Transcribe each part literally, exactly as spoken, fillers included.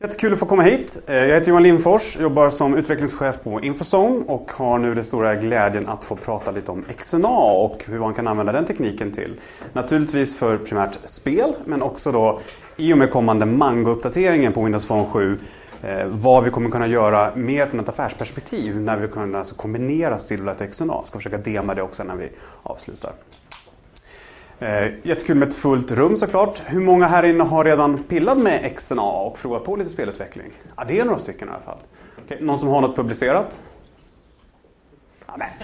Jättekul att få komma hit. Jag heter Johan Lindfors, jobbar som utvecklingschef på Infozone och har nu den stora glädjen att få prata lite om X N A och hur man kan använda den tekniken till. Naturligtvis för primärt spel, men också då i och med kommande Mango-uppdateringen på Windows Phone sju eh, vad vi kommer kunna göra mer från ett affärsperspektiv när vi kan alltså kombinera Silverlight och X N A. Jag ska försöka dema det också när vi avslutar. Eh, jättekul med ett fullt rum såklart. Hur många här inne har redan pillat med X N A och provat på lite spelutveckling? Ja, det är några stycken i alla fall. Okej, någon som har något publicerat? Ja, nej.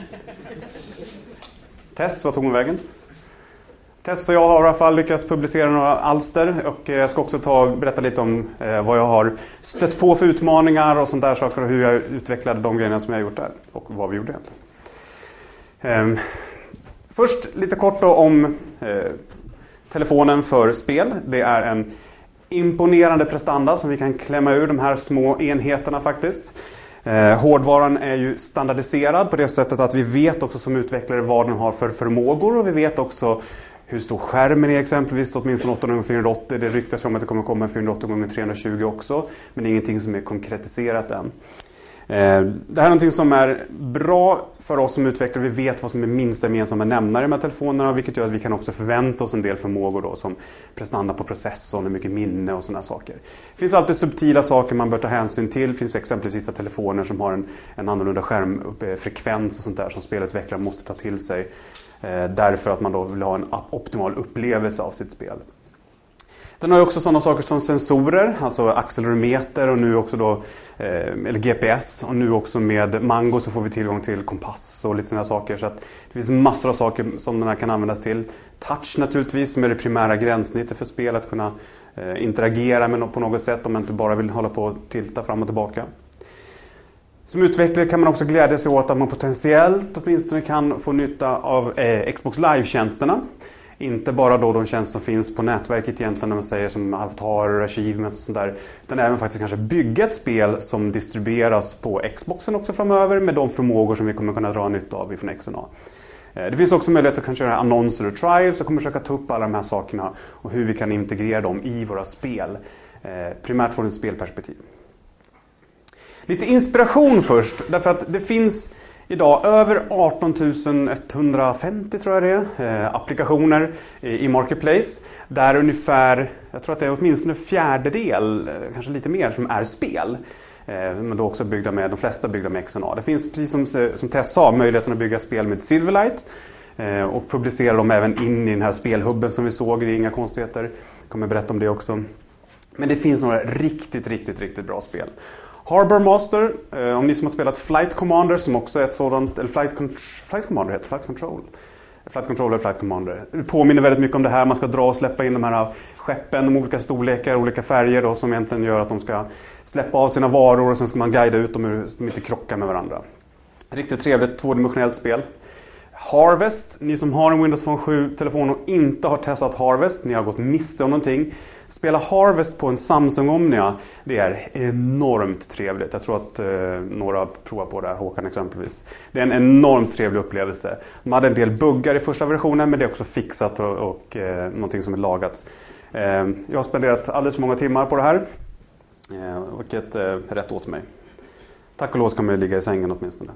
Tess, vad tog hon vägen? Tess och jag har i alla fall lyckats publicera några alster och jag ska också ta berätta lite om eh, vad jag har stött på för utmaningar och sånt där saker och hur jag utvecklade de grejerna som jag har gjort där och vad vi gjorde egentligen. Eh, Först lite kort då om eh, telefonen för spel. Det är en imponerande prestanda som vi kan klämma ur de här små enheterna faktiskt. Eh, hårdvaran är ju standardiserad på det sättet att vi vet också som utvecklare vad den har för förmågor och vi vet också hur stor skärmen är exempelvis, åtminstone åttahundra gånger fyrahundraåttio. Det ryktas om att det kommer komma fyrahundraåttio gånger trehundratjugo också, men det är ingenting som är konkretiserat än. Det här är någonting som är bra för oss som utvecklare. Vi vet vad som är minsta gemensamma nämnare med telefonerna, vilket gör att vi kan också förvänta oss en del förmågor då, som prestanda på processorn och mycket minne och sådana saker. Det finns alltid subtila saker man bör ta hänsyn till. Det finns exempelvis vissa telefoner som har en, en annorlunda skärmfrekvens och sånt där som spelutvecklare måste ta till sig eh, därför att man då vill ha en optimal upplevelse av sitt spel. Den har ju också sådana saker som sensorer, alltså accelerometer och nu också då, eh, eller G P S och nu också med Mango så får vi tillgång till kompass och lite sådana saker så att det finns massor av saker som den här kan användas till. Touch naturligtvis som är det primära gränssnittet för spel att kunna eh, interagera med något på något sätt om man inte bara vill hålla på och tilta fram och tillbaka. Som utvecklare kan man också glädja sig åt att man potentiellt åtminstone kan få nytta av eh, Xbox Live-tjänsterna. Inte bara då de tjänster som finns på nätverket egentligen när man säger som avatarer, achievements och sånt där. Utan även faktiskt kanske bygga ett spel som distribueras på Xboxen också framöver med de förmågor som vi kommer kunna dra nytta av från X N A. Det finns också möjlighet att kanske göra annonser och trials så kommer försöka ta upp alla de här sakerna och hur vi kan integrera dem i våra spel. Primärt från ett spelperspektiv. Lite inspiration först, därför att det finns idag över arton tusen etthundrafemtio tror jag det är, eh, applikationer i, i Marketplace. Där ungefär, jag tror att det är åtminstone en fjärdedel, kanske lite mer, som är spel. Eh, men då också byggda med, de flesta byggda med X N A. Det finns, precis som, som Tess sa, möjligheten att bygga spel med Silverlight. Eh, och publicera dem även in i den här spelhubben som vi såg, det är inga konstigheter. Jag kommer berätta om det också. Men det finns några riktigt, riktigt, riktigt bra spel. Harbor Master, eh, om ni som har spelat Flight Commander som också är ett sådant, eller Flight, Con- Flight Commander heter Flight Control. Flight Controller eller Flight Commander. Det påminner väldigt mycket om det här, man ska dra och släppa in de här skeppen, de olika storlekar, olika färger då, som egentligen gör att de ska släppa av sina varor och sen ska man guida ut dem så de inte krockar med varandra. Riktigt trevligt tvådimensionellt spel. Harvest, ni som har en Windows Phone sju-telefon och inte har testat Harvest, ni har gått miste om någonting. Spela Harvest på en Samsung Omnia, det är enormt trevligt. Jag tror att eh, några provar på det här, Håkan exempelvis. Det är en enormt trevlig upplevelse. De hade en del buggar i första versionen, men det är också fixat och, och eh, någonting som är lagat. Eh, jag har spenderat alldeles för många timmar på det här, eh, vilket är eh, rätt åt mig. Tack och lov ska man ligga i sängen åtminstone.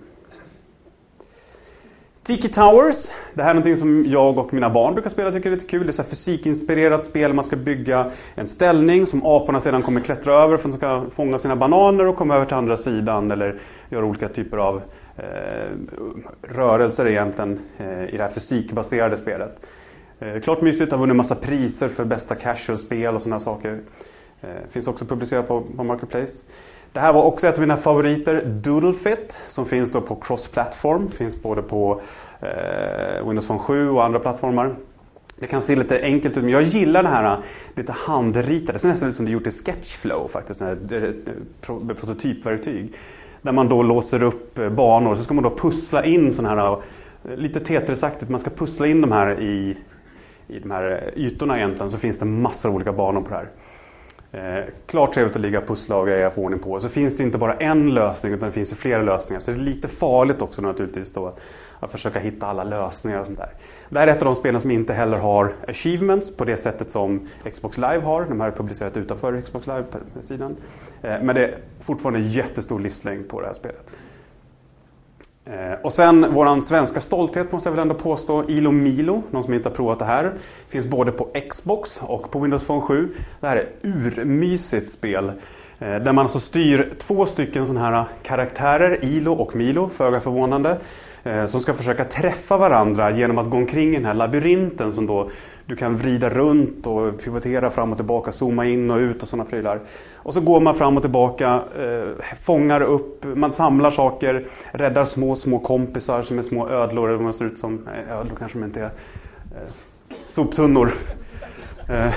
Tiki Towers, det här är någonting som jag och mina barn brukar spela, tycker det är lite kul. Det är så här fysikinspirerat spel, man ska bygga en ställning som aporna sedan kommer klättra över för att de ska fånga sina bananer och komma över till andra sidan eller göra olika typer av eh, rörelser egentligen eh, i det här fysikbaserade spelet. Eh, klart mysigt, har vunnit en massa priser för bästa casual-spel och sådana saker. Eh, finns också publicerat på, på Marketplace. Det här var också ett av mina favoriter, Doodlefit, som finns då på cross-platform. Finns både på eh, Windows Phone sju och andra plattformar. Det kan se lite enkelt ut, men jag gillar det här lite handritade. Det ser nästan ut som det gjort i Sketchflow faktiskt, ett prototypverktyg. Där man då låser upp banor, så ska man då pussla in sådana här, lite Tetrisaktigt, man ska pussla in de här i, i de här ytorna egentligen. Så finns det massor av olika banor på det här. Eh, klart trevligt att ligga och pussla och grejer få ordning på. Så finns det inte bara en lösning utan det finns ju flera lösningar. Så det är lite farligt också naturligtvis då att försöka hitta alla lösningar och sånt där. Det här är ett av de spelen som inte heller har achievements på det sättet som Xbox Live har. De här är publicerat utanför Xbox Live-sidan. Eh, men det är fortfarande jättestor livslängd på det här spelet. Eh, och sen våran svenska stolthet måste jag väl ändå påstå, Ilo Milo, någon som inte har provat det här, finns både på Xbox och på Windows Phone sju. Det här är urmysigt spel eh, där man alltså styr två stycken sådana här karaktärer, Ilo och Milo, föga förvånande, eh, som ska försöka träffa varandra genom att gå omkring i den här labyrinten som då du kan vrida runt och pivotera fram och tillbaka, zooma in och ut och sådana prylar. Och så går man fram och tillbaka, eh, fångar upp, man samlar saker, räddar små, små kompisar som är små ödlor, eller vad ser ut som, eh, ödlor kanske de inte är, eh, soptunnor. Eh,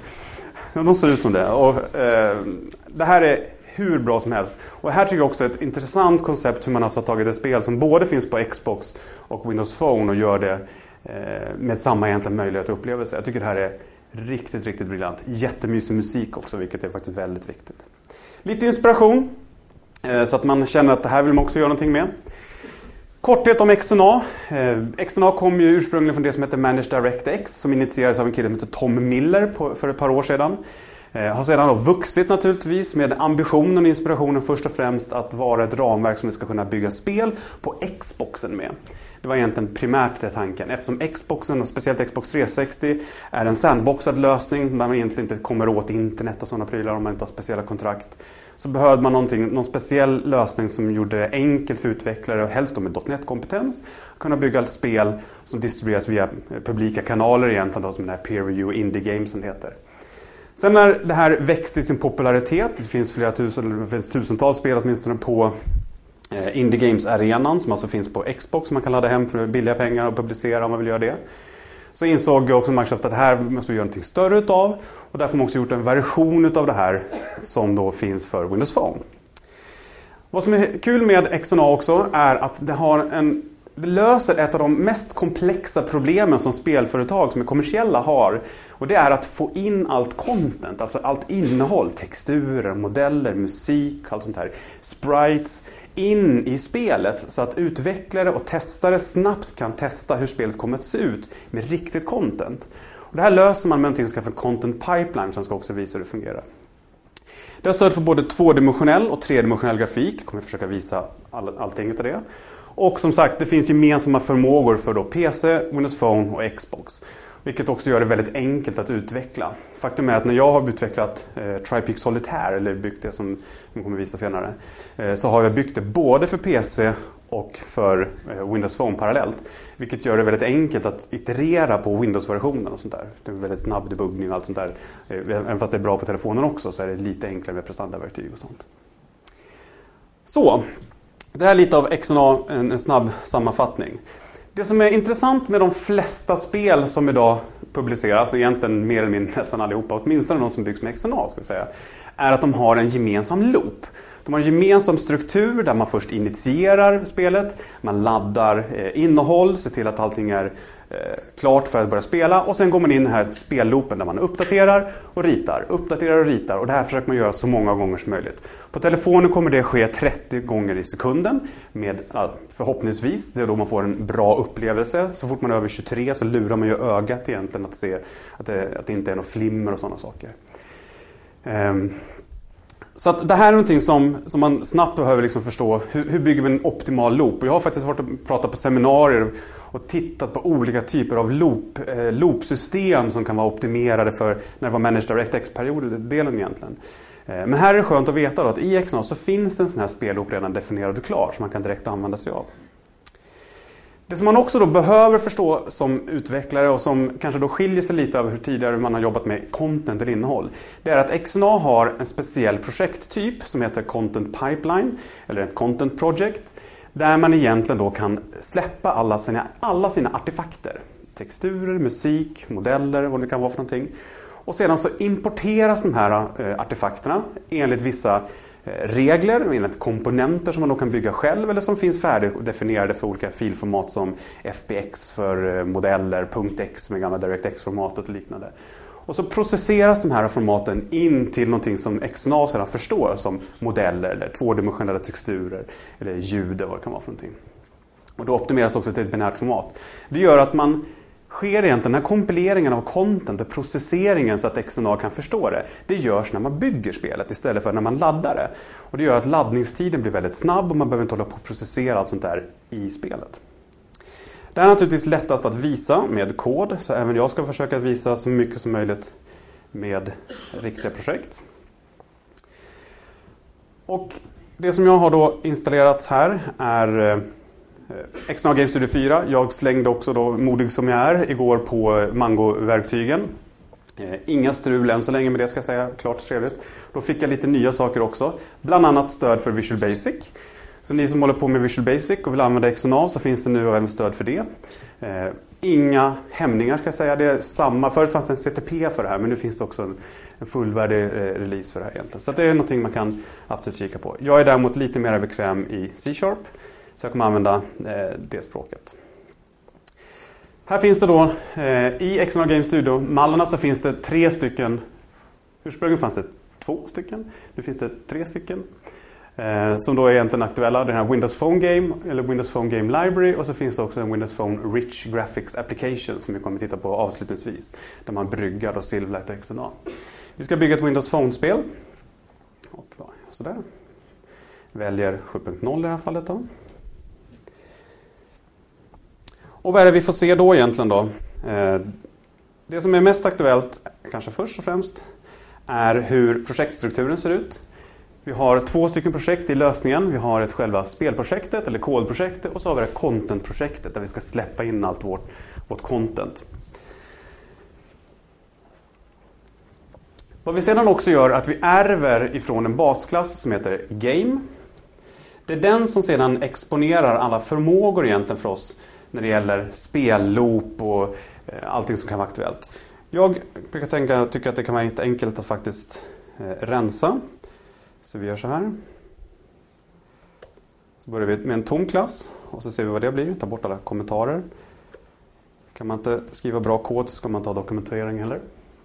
de ser ut som det. Och, eh, det här är hur bra som helst. Och här tycker jag också ett intressant koncept hur man alltså har tagit ett spel som både finns på Xbox och Windows Phone och gör det med samma egentligen möjlighet och upplevelse. Jag tycker det här är riktigt, riktigt briljant. Jättemysig musik också, vilket är faktiskt väldigt viktigt. Lite inspiration, så att man känner att det här vill man också göra någonting med. Korthet om X N A. X N A kom ju ursprungligen från det som heter Managed DirectX, som initierades av en kille som heter Tom Miller på, för ett par år sedan. Har sedan då vuxit naturligtvis med ambitionen och inspirationen först och främst att vara ett ramverk som vi ska kunna bygga spel på Xboxen med. Det var egentligen primärt det tanken. Eftersom Xboxen och speciellt Xbox trehundrasextio är en sandboxad lösning där man egentligen inte kommer åt internet och sådana prylar om man inte har speciella kontrakt. Så behövde man någonting, någon speciell lösning som gjorde det enkelt för utvecklare och helst då med .NET kompetens att kunna bygga spel som distribueras via publika kanaler egentligen då, som den här peer review indie game som det heter. Sen när det här växte i sin popularitet, det finns flera tusen, det finns tusentals spel åtminstone på eh, Indie Games-arenan som alltså finns på Xbox som man kan ladda hem för billiga pengar och publicera om man vill göra det. Så insåg också Microsoft att det här måste vi göra någonting större utav och därför har man också gjort en version utav det här som då finns för Windows Phone. Vad som är kul med X N A också är att det har en Det löser ett av de mest komplexa problemen som spelföretag som är kommersiella har. Och det är att få in allt content, alltså allt innehåll, texturer, modeller, musik, allt sånt här, sprites, in i spelet så att utvecklare och testare snabbt kan testa hur spelet kommer att se ut med riktigt content. Och det här löser man med någonting som kallas för content pipeline som ska också visa hur det fungerar. Det har stöd för både tvådimensionell och tredimensionell grafik. Jag kommer försöka visa all, allting utav det. Och som sagt, det finns gemensamma förmågor för då P C, Windows Phone och Xbox. Vilket också gör det väldigt enkelt att utveckla. Faktum är att när jag har utvecklat eh, TriPix Solitaire, eller byggt det som jag kommer visa senare, eh, så har jag byggt det både för P C och för eh, Windows Phone parallellt. Vilket gör det väldigt enkelt att iterera på Windows-versionen och sånt där. Det är väldigt snabb debuggning och allt sånt där. Eh, även fast det är bra på telefonen också så är det lite enklare med prestandaverktyg och sånt. Så, det här är lite av X N A, en, en snabb sammanfattning. Det som är intressant med de flesta spel som idag publiceras, egentligen mer eller mindre nästan allihopa, åtminstone de som byggs med X N A ska jag säga, är att de har en gemensam loop. De har en gemensam struktur där man först initierar spelet, man laddar eh, innehåll, ser till att allting är eh, klart för att börja spela och sen går man in i den här spelloopen där man uppdaterar och ritar, uppdaterar och ritar och det här försöker man göra så många gånger som möjligt. På telefonen kommer det ske trettio gånger i sekunden med förhoppningsvis, det är då man får en bra upplevelse. Så fort man är över tjugotre så lurar man ju ögat egentligen att se att det, att det inte är något flimmer och sådana saker. Um, Så att det här är någonting som, som man snabbt behöver liksom förstå. Hur, hur bygger vi en optimal loop? Och jag har faktiskt varit och pratat på seminarier och tittat på olika typer av loop, eh, loopsystem som kan vara optimerade för när det var Managed DirectX-perioden egentligen. Eh, men här är det skönt att veta då att i X N A så finns det en sån här spelloop redan definierad och klar som man kan direkt använda sig av. Det som man också då behöver förstå som utvecklare och som kanske då skiljer sig lite över hur tidigare man har jobbat med content eller innehåll. Det är att X N A har en speciell projekttyp som heter Content Pipeline eller ett Content Project. Där man egentligen då kan släppa alla sina, alla sina artefakter. Texturer, musik, modeller, vad det kan vara för någonting. Och sedan så importeras de här eh, artefakterna enligt vissa regler, enligt komponenter som man då kan bygga själv eller som finns färdigdefinierade för olika filformat som F B X för modeller, .x med gamla DirectX-formatet och liknande. Och så processeras de här formaten in till någonting som X N A sedan förstår som modeller eller tvådimensionella texturer eller ljud eller vad det kan vara för någonting. Och då optimeras också till ett binärt format. Det gör att man sker egentligen den här kompileringen av content och processeringen så att X N A kan förstå det. Det görs när man bygger spelet istället för när man laddar det. Och det gör att laddningstiden blir väldigt snabb och man behöver inte hålla på att processera allt sånt där i spelet. Det är naturligtvis lättast att visa med kod, så även jag ska försöka visa så mycket som möjligt med riktiga projekt. Och det som jag har då installerat här är X N A Game Studio fyra. Jag slängde också då, modig som jag är, igår på Mango-verktygen. Inga strul än så länge med det, ska jag säga, klart trevligt. Då fick jag lite nya saker också, bland annat stöd för Visual Basic. Så ni som håller på med Visual Basic och vill använda X N A, så finns det nu även stöd för det. Eh, inga hämningar ska jag säga, det är samma. Förut fanns det en C T P för det här, men nu finns det också en, en fullvärdig eh, release för det här egentligen. Så det är någonting man kan absolut kika på. Jag är däremot lite mer bekväm i C-sharp, så jag kommer använda eh, det språket. Här finns det då, eh, i X N A Game Studio-mallarna så finns det tre stycken, ursprungligen fanns det två stycken, nu finns det tre stycken. Eh, som då är egentligen aktuella, den här Windows Phone Game eller Windows Phone Game Library, och så finns det också en Windows Phone Rich Graphics Application som vi kommer att titta på avslutningsvis, där man bryggar då Silverlight och X N A. Vi ska bygga ett Windows Phone-spel. Och sådär. Väljer sju punkt noll i det här fallet då. Och vad är det vi får se då egentligen då? Eh, det som är mest aktuellt, kanske först och främst, är hur projektstrukturen ser ut. Vi har två stycken projekt i lösningen. Vi har ett själva spelprojektet eller kodprojektet, och så har vi det contentprojektet där vi ska släppa in allt vårt, vårt content. Vad vi sedan också gör är att vi ärver ifrån en basklass som heter Game. Det är den som sedan exponerar alla förmågor egentligen för oss när det gäller spelloop och allting som kan vara aktuellt. Jag brukar tänka, tycka att det kan vara lite enkelt att faktiskt eh, rensa. Så vi gör så här. Så börjar vi med en tom klass och så ser vi vad det blir. Ta bort alla kommentarer. Kan man inte skriva bra kod så ska man ta dokumentering heller.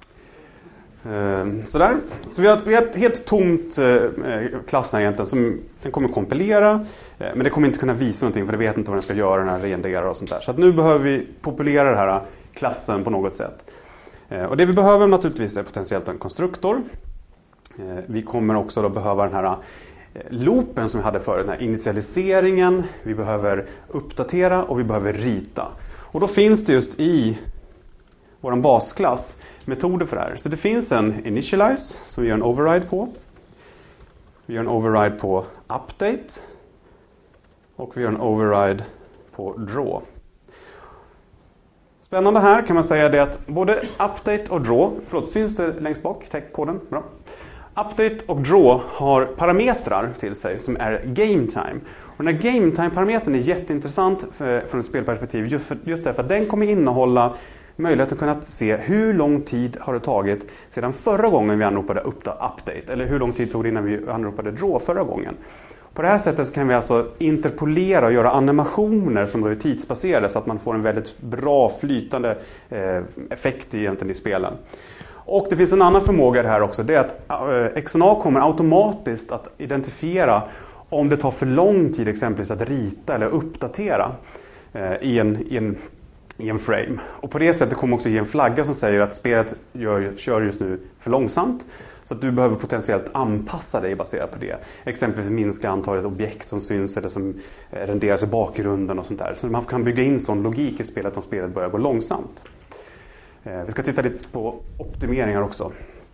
Eh, sådär. Så vi har, vi har ett helt tomt eh, klass här egentligen som den kommer kompilera. Eh, men det kommer inte kunna visa någonting för det vet inte vad den ska göra när den renderar och sånt där. Så att nu behöver vi populera den här klassen på något sätt. Eh, och det vi behöver naturligtvis är potentiellt en konstruktor. Eh, vi kommer också då behöva den här eh, loopen som vi hade förut, den här initialiseringen. Vi behöver uppdatera och vi behöver rita. Och då finns det just i vår basklass metoder för det här. Så det finns en initialize som vi gör en override på. Vi gör en override på update. Och vi gör en override på draw. Spännande här kan man säga det att både update och draw, förlåt, syns det längst bak, teckkoden, bra. Update och draw har parametrar till sig som är game time. Och den här game time-parametern är jätteintressant för, från ett spelperspektiv just, för, just därför att den kommer innehålla möjlighet att kunna se hur lång tid har det tagit sedan förra gången vi anropade update, eller hur lång tid tog det innan vi anropade draw förra gången. På det här sättet så kan vi alltså interpolera och göra animationer som är tidsbaserade så att man får en väldigt bra flytande eh, effekt egentligen i spelen. Och det finns en annan förmåga här också, det är att eh, X N A kommer automatiskt att identifiera om det tar för lång tid exempelvis att rita eller uppdatera eh, i, en, i, en, i en frame. Och på det sättet kommer också ge en flagga som säger att spelet gör, kör just nu för långsamt. Så att du behöver potentiellt anpassa dig baserat på det. Exempelvis minska antalet objekt som syns eller som renderas i bakgrunden och sånt där. Så man kan bygga in sån logik i spelet om spelet börjar gå långsamt. Vi ska titta lite på optimeringar också.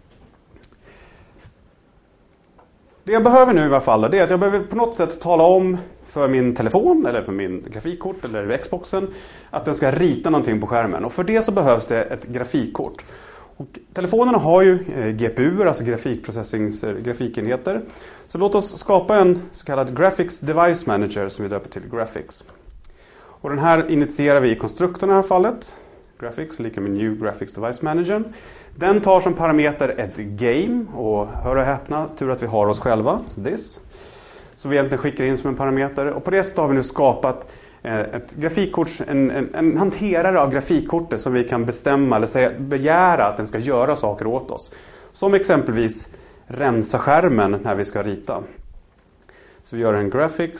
Det jag behöver nu i alla fall är att jag behöver på något sätt tala om för min telefon eller för min grafikkort eller Xboxen att den ska rita någonting på skärmen. Och för det så behövs det ett grafikkort. Och telefonerna har ju G P U, alltså grafikenheter. Så låt oss skapa en så kallad Graphics Device Manager som vi döper till Graphics. Och den här initierar vi i konstruktorn i det här fallet. Graphics lika med New Graphics Device Manager. Den tar som parameter ett game och hör och häpna, tur att vi har oss själva, this. Så vi egentligen skickar in som en parameter. Och på det sättet har vi nu skapat ett grafikkort, en, en, en hanterare av grafikkortet som vi kan bestämma eller säga, begära att den ska göra saker åt oss. Som exempelvis rensa skärmen när vi ska rita. Så vi gör en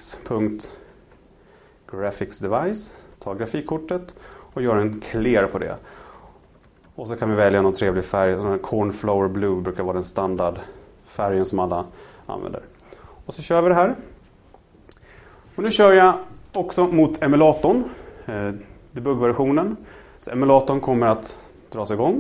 graphics.graphicsDevice, tar grafikkortet och gör en clear på det. Och så kan vi välja någon trevlig färg. Cornflower Blue brukar vara den standardfärgen som alla använder. Och så kör vi det här. Och nu kör jag också mot emulatorn, eh, debugversionen. Så emulatorn kommer att dras igång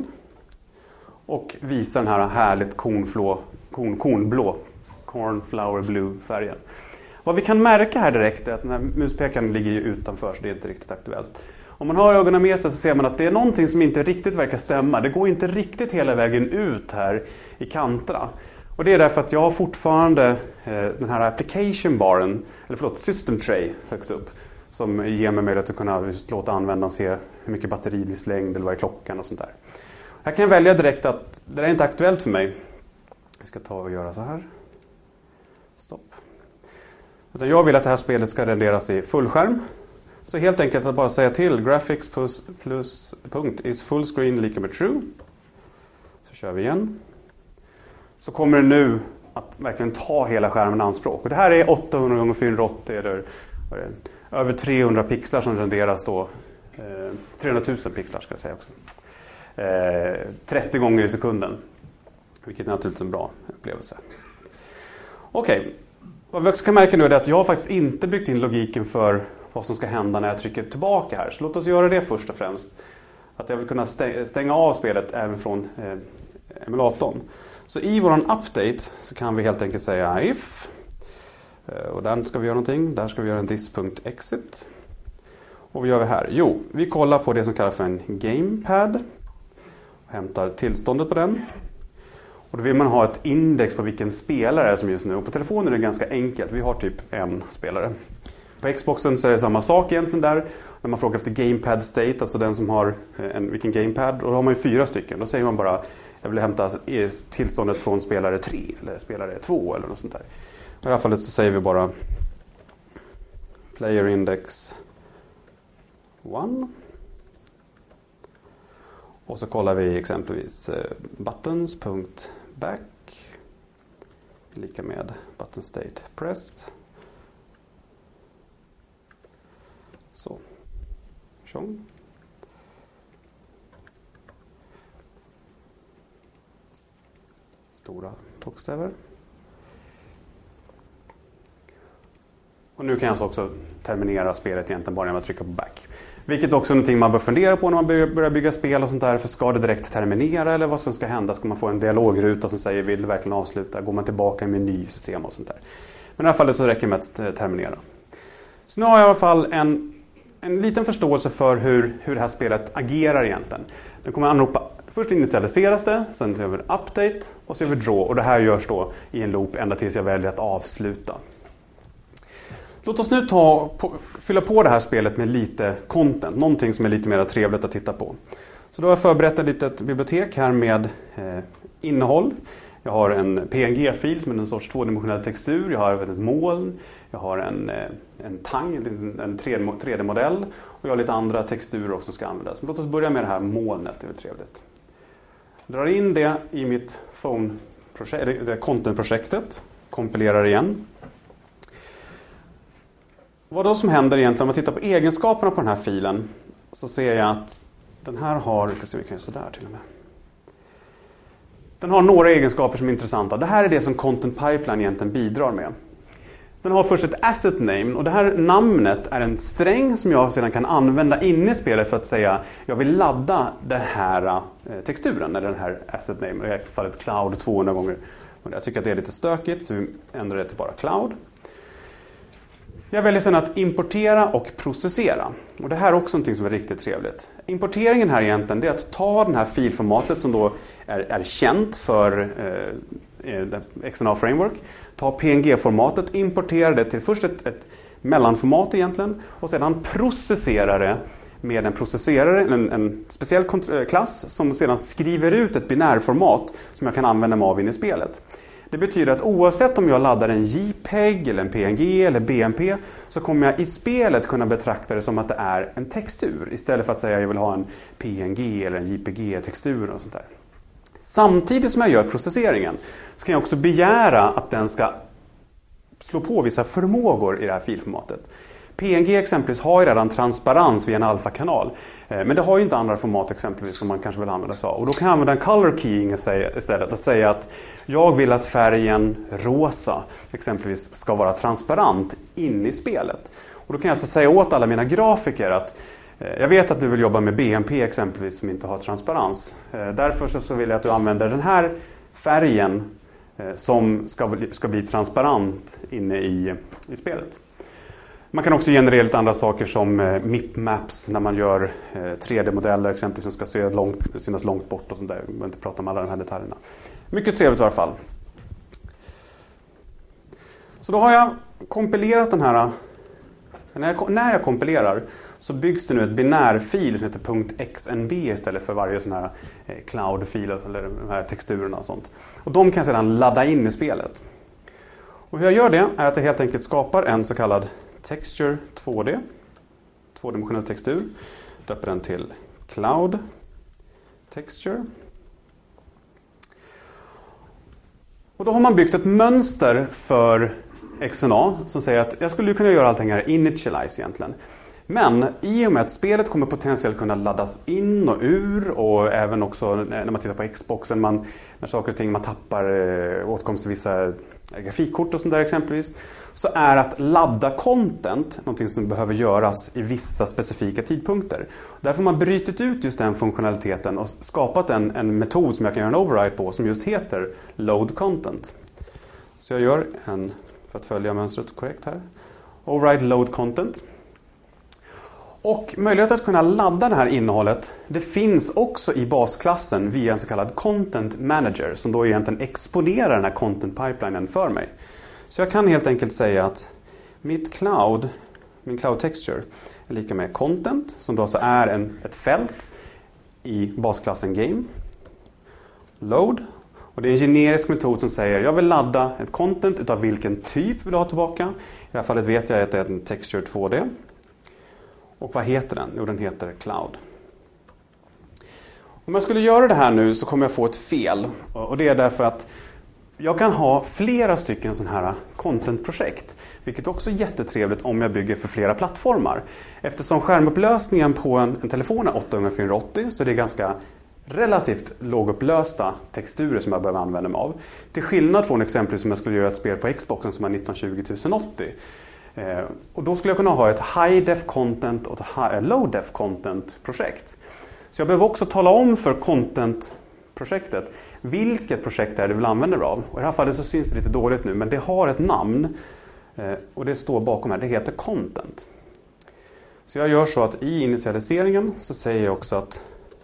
och visa den här härligt kornflå, korn, kornblå, cornflower blue färgen. Vad vi kan märka här direkt är att den här muspekaren ligger ju utanför, så det är inte riktigt aktuellt. Om man har ögonen med sig så ser man att det är någonting som inte riktigt verkar stämma. Det går inte riktigt hela vägen ut här i kanterna. Och det är därför att jag har fortfarande eh, den här application baren, eller förlåt, system tray högst upp. Som ger mig möjlighet att kunna just låta användaren se hur mycket batteri blir slängd eller vad är klockan och sånt där. Här kan jag välja direkt att det är inte aktuellt för mig. Vi ska ta och göra så här. Stopp. Utan jag vill att det här spelet ska renderas i fullskärm. Så helt enkelt att bara säga till graphics plus, plus punkt is full screen lika med true. Så kör vi igen. Så kommer det nu att verkligen ta hela skärmen i anspråk. Och det här är åttahundra gånger fyrahundraåttio eller vad är det? Över trehundra pixlar som renderas då. Eh, trehundratusen pixlar ska jag säga också. Eh, trettio gånger i sekunden. Vilket är naturligtvis en bra upplevelse. Okej. Okay. Vad vi också kan märka nu är att jag har faktiskt inte byggt in logiken för vad som ska hända när jag trycker tillbaka här. Så låt oss göra det först och främst. Att jag vill kunna stänga av spelet även från eh, emulatorn. Så i våran update så kan vi helt enkelt säga if. Och där ska vi göra någonting. Där ska vi göra en this.exit. Och vad gör vi här? Jo, vi kollar på det som kallas för en gamepad. Hämtar tillståndet på den. Och då vill man ha ett index på vilken spelare det är som just nu. Och på telefonen är det ganska enkelt. Vi har typ en spelare. På Xboxen så är det samma sak egentligen där. När man frågar efter gamepad state, alltså den som har en, vilken gamepad. Och då har man ju fyra stycken. Då säger man bara, jag vill hämta tillståndet från spelare tre eller spelare två eller något sånt där. I det här fallet så säger vi bara player index one. Och så kollar vi exempelvis buttons.back lika med button state pressed. Så. Tjong. Stora bokstäver. Och nu kan jag också terminera spelet egentligen bara genom att trycka på back. Vilket också är någonting man bör fundera på när man börjar bygga spel och sånt där. För ska det direkt terminera eller vad som ska hända? Ska man få en dialogruta som säger vill du verkligen avsluta? Går man tillbaka i menysystem och sånt där. Men i alla fall så räcker det med att terminera. Så nu har jag i alla fall en, en liten förståelse för hur, hur det här spelet agerar egentligen. Den kommer anropa, först initialiseras det, sen gör vi update och så gör vi draw. Och det här görs då i en loop ända tills jag väljer att avsluta. Låt oss nu ta, på, fylla på det här spelet med lite content. Någonting som är lite mer trevligt att titta på. Så då har jag förberett ett litet bibliotek här med eh, innehåll. Jag har en P N G-fil som är en sorts tvådimensionell textur. Jag har även ett moln. Jag har en, eh, en tang, en tre D-modell. Och jag har lite andra texturer också som ska användas. Men låt oss börja med det här molnet, det är trevligt. Jag drar in det i mitt phone-projekt, det content-projektet. Kompilerar igen. Vad då som händer egentligen om man tittar på egenskaperna på den här filen så ser jag att den här har, vi kan se, vi kan göra sådär till och med. Den har några egenskaper som är intressanta. Det här är det som Content Pipeline egentligen bidrar med. Den har först ett asset name och det här namnet är en sträng som jag sedan kan använda inne i spelet för att säga jag vill ladda den här texturen eller den här asset name. I det här fallet cloud tvåhundra gånger. Jag tycker att det är lite stökigt så vi ändrar det till bara cloud. Jag väljer sedan att importera och processera. Och det här är också något som är riktigt trevligt. Importeringen här egentligen är att ta det här filformatet som då är, är känt för eh, X N A Framework. Ta P N G-formatet, importera det till först ett, ett mellanformat egentligen. Och sedan processera det med en processerare, en, en speciell klass som sedan skriver ut ett binärformat som jag kan använda mig av in i spelet. Det betyder att oavsett om jag laddar en JPEG eller en P N G eller B M P så kommer jag i spelet kunna betrakta det som att det är en textur istället för att säga att jag vill ha en P N G eller en J P G-textur och sånt där. Samtidigt som jag gör processeringen så kan jag också begära att den ska slå på vissa förmågor i det här filformatet. P N G exempelvis har ju redan transparens via en alfakanal. Men det har ju inte andra format exempelvis som man kanske vill använda sig av. Och då kan jag använda en color keying istället och säga att jag vill att färgen rosa exempelvis ska vara transparent in i spelet. Och då kan jag alltså säga åt alla mina grafiker att jag vet att du vill jobba med B M P exempelvis som inte har transparens. Därför så vill jag att du använder den här färgen som ska, ska bli transparent inne i, i spelet. Man kan också generera lite andra saker som eh, M I P-maps när man gör eh, tre D-modeller exempelvis som ska se långt, synas långt bort och sånt där. Vi behöver inte prata om alla de här detaljerna. Mycket trevligt i alla fall. Så då har jag kompilerat den här. När jag, när jag kompilerar så byggs det nu ett binärfil som heter .xnb istället för varje sån här eh, cloud-fil eller de här texturerna och sånt. Och de kan jag sedan ladda in i spelet. Och hur jag gör det är att jag helt enkelt skapar en så kallad Texture två D, tvådimensionell textur, döper den till Cloud Texture. Och då har man byggt ett mönster för X N A som säger att jag skulle kunna göra allting här initialize egentligen. Men i och med att spelet kommer potentiellt kunna laddas in och ur och även också när man tittar på Xboxen, man, när saker och ting man tappar eh, åtkomst till vissa grafikkort och sånt där exempelvis, så är att ladda content någonting som behöver göras i vissa specifika tidpunkter. Därför har man brytit ut just den funktionaliteten och skapat en, en metod som jag kan göra en override på som just heter load content. Så jag gör en, för att följa mönstret korrekt här, override load content. Och möjligheten att kunna ladda det här innehållet, det finns också i basklassen via en så kallad content manager som då egentligen exponerar den här content pipelinen för mig. Så jag kan helt enkelt säga att mitt cloud, min cloud texture är lika med content som då alltså är en, ett fält i basklassen game. Load. Och det är en generisk metod som säger jag vill ladda ett content utav vilken typ vill jag ha tillbaka. I det här fallet vet jag att det är en texture två D. Och vad heter den? Jo, den heter Cloud. Om jag skulle göra det här nu så kommer jag få ett fel. Och det är därför att jag kan ha flera stycken sådana här content-projekt. Vilket också är jättetrevligt om jag bygger för flera plattformar. Eftersom skärmupplösningen på en, en telefon är åtta gånger fyrahundraåttio så är det ganska relativt lågupplösta texturer som jag behöver använda mig av. Till skillnad från exempel som jag skulle göra ett spel på Xboxen som är nitton tjugo tusen åttio. Eh, och då skulle jag kunna ha ett high def content och ett high, low def content projekt. Så jag behöver också tala om för content-projektet vilket projekt det är du vill använda dig av. Och i det här fallet så syns det lite dåligt nu, men det har ett namn eh, och det står bakom här, det heter content. Så jag gör så att i initialiseringen så säger jag också att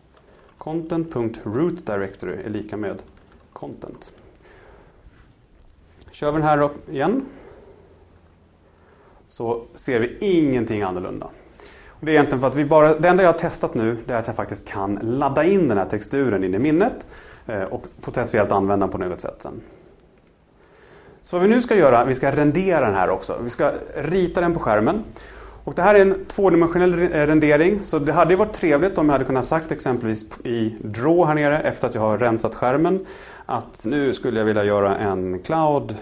content.root directory är lika med content. Kör vi den här igen. Så ser vi ingenting annorlunda. Och det är egentligen för att vi bara, det enda jag har testat nu det är att jag faktiskt kan ladda in den här texturen in i minnet och potentiellt använda den på något sätt sen. Så vad vi nu ska göra, vi ska rendera den här också. Vi ska rita den på skärmen. Och det här är en tvådimensionell rendering, så det hade ju varit trevligt om jag hade kunnat sagt exempelvis i Draw här nere efter att jag har rensat skärmen att nu skulle jag vilja göra en cloud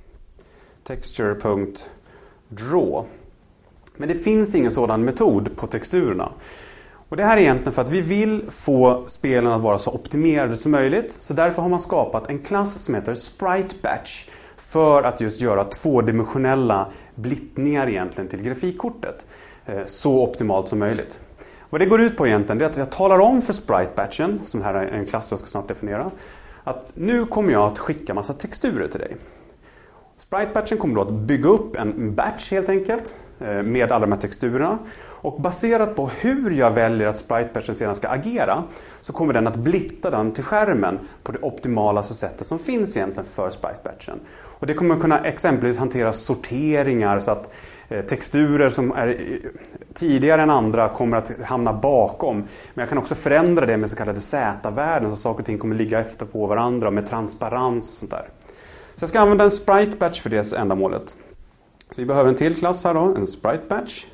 texture.draw. Men det finns ingen sådan metod på texturerna. Och det här är egentligen för att vi vill få spelen att vara så optimerade som möjligt, så därför har man skapat en klass som heter Sprite Batch för att just göra tvådimensionella blittningar egentligen till grafikkortet så optimalt som möjligt. Vad det går ut på egentligen är att jag talar om för Sprite Batchen, som här är en klass jag ska snart definiera, att nu kommer jag att skicka massa texturer till dig. Sprite Batchen kommer då att bygga upp en batch helt enkelt med alla de här texturerna. Och baserat på hur jag väljer att Sprite Batchen sedan ska agera så kommer den att blitta den till skärmen på det optimala sättet som finns egentligen för Sprite Batchen. Och det kommer kunna exempelvis hantera sorteringar så att texturer som är tidigare än andra kommer att hamna bakom. Men jag kan också förändra det med så kallade Z-värden så saker och ting kommer ligga efter på varandra med transparens och sånt där. Så jag ska använda en sprite batch för det ändamålet. Så vi behöver en till klass här då, en sprite batch.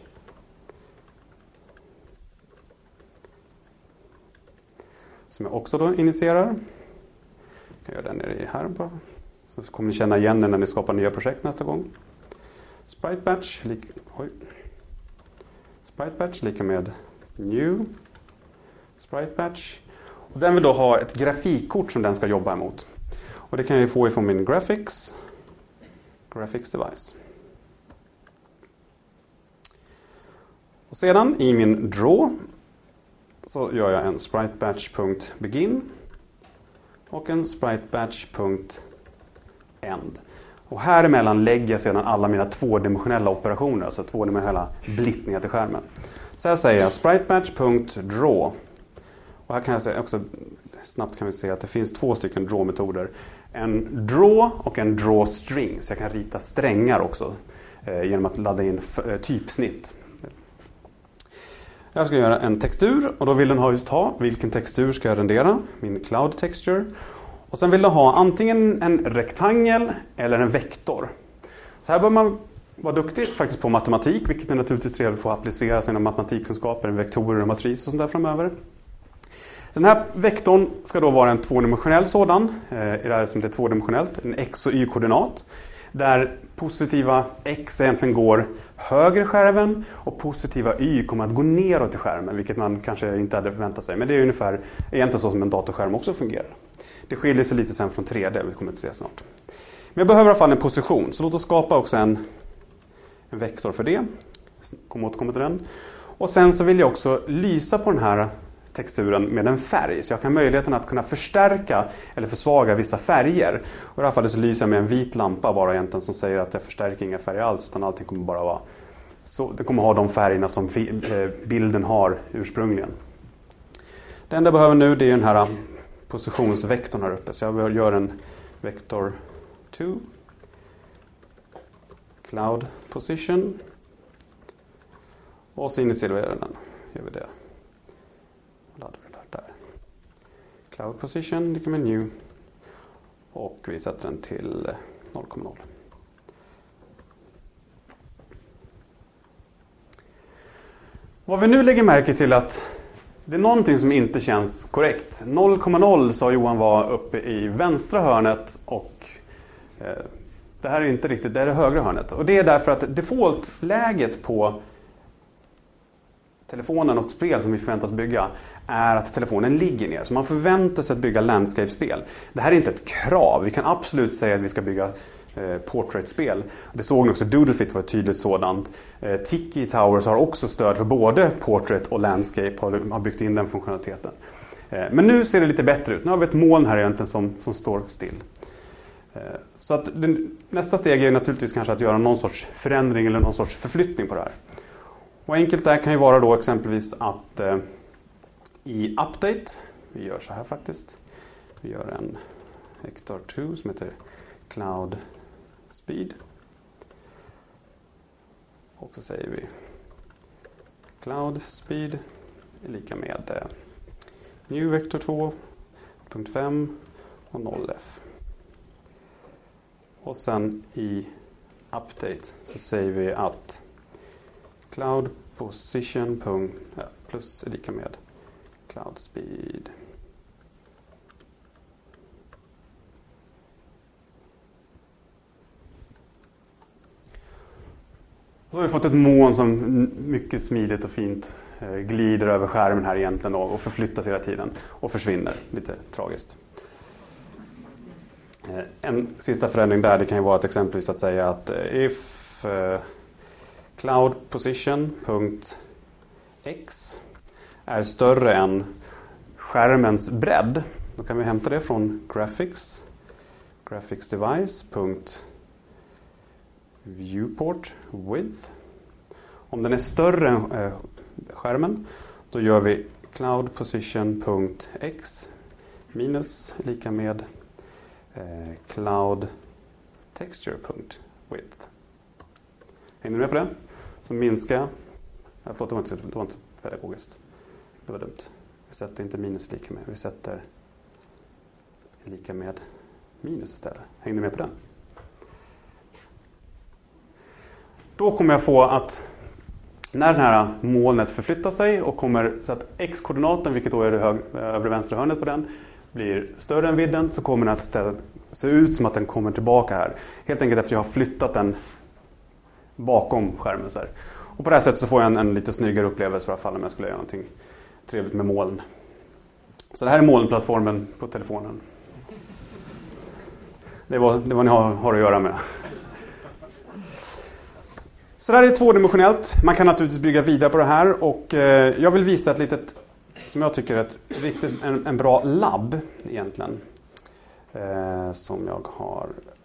Som jag också då initierar. Jag kan göra den nere i här bara. Så kommer ni känna igen den när ni skapar nya projekt nästa gång. Sprite batch, lika, oj. Sprite batch lika med new sprite batch. Och den vill då ha ett grafikkort som den ska jobba emot. Och det kan jag få ifrån min graphics graphics device. Och sedan i min draw så gör jag en sprite batch.begin och en sprite batch.end. Och här emellan lägger jag sedan alla mina tvådimensionella operationer, alltså tvådimensionella blittningar till skärmen. Så här säger jag sprite batch.draw. Och här kan jag säga också, snabbt kan vi se att det finns två stycken draw-metoder. En draw och en draw string. Så jag kan rita strängar också eh, genom att ladda in f- typsnitt. Jag ska göra en textur och då vill den ha just ha vilken textur ska jag rendera, min cloud texture. Och sen vill den ha antingen en rektangel eller en vektor. Så här bör man vara duktig faktiskt på matematik, vilket är naturligtvis trevligt för att applicera sina matematikkunskaper, vektorer och matris och sånt där framöver. Den här vektorn ska då vara en tvådimensionell sådan, eh, i det här som det är tvådimensionellt, en x- och y-koordinat. Där positiva x egentligen går högre i skärmen och positiva y kommer att gå neråt i skärmen, vilket man kanske inte hade förväntat sig. Men det är ungefär egentligen så som en datorskärm också fungerar. Det skiljer sig lite sen från tre D, vi kommer att se snart. Men jag behöver i alla fall en position, så låt oss skapa också en, en vektor för det. Kom återkomma till den. Och sen så vill jag också lysa på den här texturen med en färg. Så jag kan möjligheten att kunna förstärka eller försvaga vissa färger. Och i det här fallet så lyser jag med en vit lampa bara egentligen som säger att jag förstärker inga färger alls. Utan allting kommer bara vara så, det kommer ha de färgerna som bilden har ursprungligen. Det enda jag behöver nu det är den här positionsvektorn här uppe. Så jag gör en vektor två. Cloud position. Och så initierar vi den. Gör vi det. Där. Cloud position, lika med new. Och vi sätter den till noll komma noll. Vad vi nu lägger märke till att det är någonting som inte känns korrekt. noll komma noll sa Johan var uppe i vänstra hörnet och eh, det här är inte riktigt, det är det högra hörnet. Och det är därför att default-läget på telefonen och ett spel som vi förväntas bygga är att telefonen ligger ner. Så man förväntar sig att bygga landscape-spel. Det här är inte ett krav. Vi kan absolut säga att vi ska bygga eh, portrait-spel. Det såg ni också, Doodlefit var ett tydligt sådant. Eh, Tiki Towers har också stöd för både portrait och landscape. Har, har byggt in den funktionaliteten. Eh, men nu ser det lite bättre ut. Nu har vi ett moln här egentligen som, som står still. Eh, så att det, nästa steg är naturligtvis kanske att göra någon sorts förändring eller någon sorts förflyttning på det här. Och enkelt där kan ju vara då exempelvis att eh, i update, vi gör så här faktiskt, vi gör en vektor två som heter cloud speed. Och så säger vi cloud speed är lika med eh, new vektor två punkt fem och noll f. Och sen i update så säger vi att cloud position punkt, ja, plus är lika med cloud speed. Och så har vi fått ett moln som mycket smidigt och fint glider över skärmen här egentligen då, och förflyttas hela tiden och försvinner. Lite tragiskt. En sista förändring där det kan ju vara att exempelvis att säga att if cloud position punkt x är större än skärmens bredd, då kan vi hämta det från graphics graphics device punkt viewport width. Om den är större än eh, skärmen, då gör vi cloud position punkt x minus lika med eh, cloud texture punkt width. Hänger ni med på det? Så minskar jag. Jag förlåt, det var inte, det var inte så pedagogiskt. Det var dumt. Vi sätter inte minus lika med. Vi sätter lika med minus istället. Hänger ni med på den? då kommer jag få att när den här molnet förflyttar sig och kommer så att x-koordinaten, vilket då är det hög, övre vänstra hörnet på den, blir större än vidden, så kommer den att ställa, se ut som att den kommer tillbaka här. Helt enkelt efter att jag har flyttat den bakom skärmen. Så här. Och på det här sättet så får jag en, en lite snyggare upplevelse i alla fall om jag skulle göra någonting trevligt med moln. Så det här är molnplattformen på telefonen. Det är vad, det är vad ni har, har att göra med. Så det här är tvådimensionellt. Man kan naturligtvis bygga vidare på det här. Och eh, jag vill visa ett litet, som jag tycker är ett, riktigt, en, en bra labb egentligen. Eh, som jag har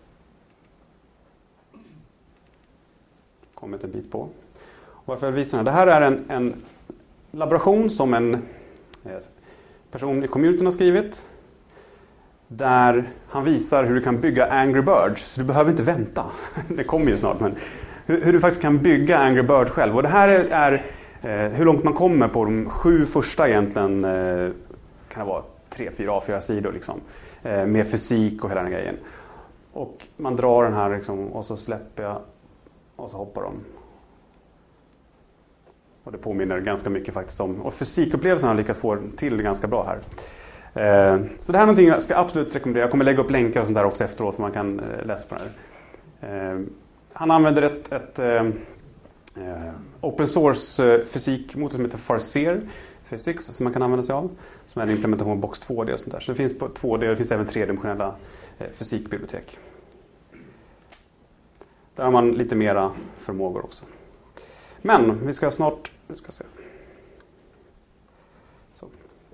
kommit en bit på. Och varför jag visar det här? Det här är en, en laboration som en eh, person i communityn har skrivit. Där han visar hur du kan bygga Angry Birds. Så du behöver inte vänta. Det kommer ju snart. Men hur, hur du faktiskt kan bygga Angry Birds själv. Och det här är, är eh, hur långt man kommer på de sju första egentligen. Eh, kan det vara tre, fyra, fyra sidor liksom. Eh, med fysik och hela den grejen. Och man drar den här liksom, och så släpper jag. Och så hoppar de. Och det påminner ganska mycket faktiskt om. Och fysikupplevelsen har lyckats få till det ganska bra här. Så det här är någonting jag ska absolut rekommendera. Jag kommer lägga upp länkar och sånt där också efteråt för man kan läsa på det här. Han använder ett, ett uh, open source fysikmotor som heter Farseer Physics som man kan använda sig av. Som är en implementation av Box två D och sånt där. Så det finns på två D och det finns även tredimensionella fysikbibliotek. Där har man lite mera förmågor också. Men vi ska snart... Vi ska se. Så.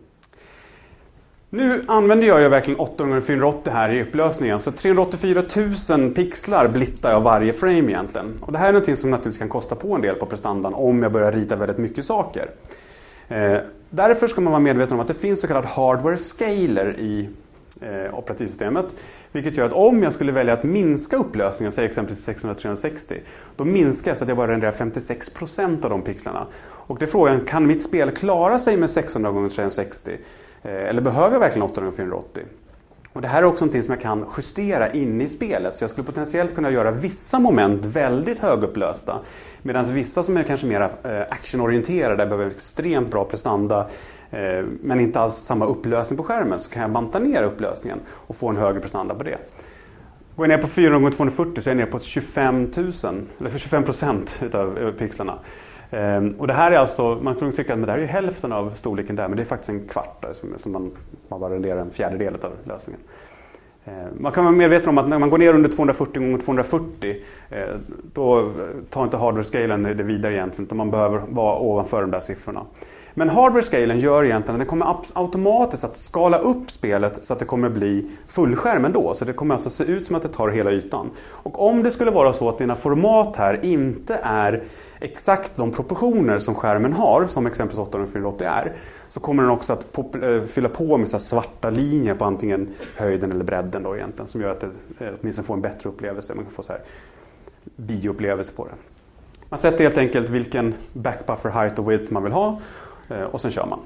Nu använder jag ju verkligen åtta gånger fyrahundraåttio här i upplösningen. Så trehundraåttiofyra tusen pixlar blittar jag varje frame egentligen. Och det här är någonting som naturligtvis kan kosta på en del på prestandan om jag börjar rita väldigt mycket saker. Eh, därför ska man vara medveten om att det finns så kallad hardware scaler i eh, operativsystemet. Vilket gör att om jag skulle välja att minska upplösningen, säg exempelvis sexhundra till trehundrasextio, då minskar jag så att jag bara renderar femtiosex procent av de pixlarna. Och det är frågan, kan mitt spel klara sig med sexhundra gånger trehundrasextio? Eller behöver jag verkligen åtta gånger fyrahundraåttio? Och det här är också någonting som jag kan justera in i spelet. Så jag skulle potentiellt kunna göra vissa moment väldigt högupplösta. Medan vissa som är kanske mer actionorienterade behöver extremt bra prestanda. Men inte alls samma upplösning på skärmen. Så kan jag banta ner upplösningen och få en högre prestanda på det. Går jag ner på fyra gånger tvåhundrafyrtio så är jag ner på tjugofem tusen. Eller för tjugofem procent av pixlarna. Um, och det här är alltså, man kan tycka att det här är hälften av storleken där, men det är faktiskt en kvart där, som, som man, man bara renderar en fjärdedel av lösningen. Uh, man kan vara medveten om att när man går ner under tvåhundrafyrtio gånger tvåhundrafyrtio uh, då tar inte hardware-scalen det vidare egentligen, utan man behöver vara ovanför de där siffrorna. Men hardware-scalen gör egentligen att den kommer automatiskt att skala upp spelet så att det kommer bli fullskärm ändå. Så det kommer alltså se ut som att det tar hela ytan. Och om det skulle vara så att dina format här inte är exakt de proportioner som skärmen har, som exempelvis åtta gånger fyrahundraåttio är, så kommer den också att pop- fylla på med så här svarta linjer på antingen höjden eller bredden då egentligen, som gör att det åtminstone får en bättre upplevelse. Man kan få så här bioupplevelse på det. Man sätter helt enkelt vilken backbuffer height och width man vill ha och sen kör man.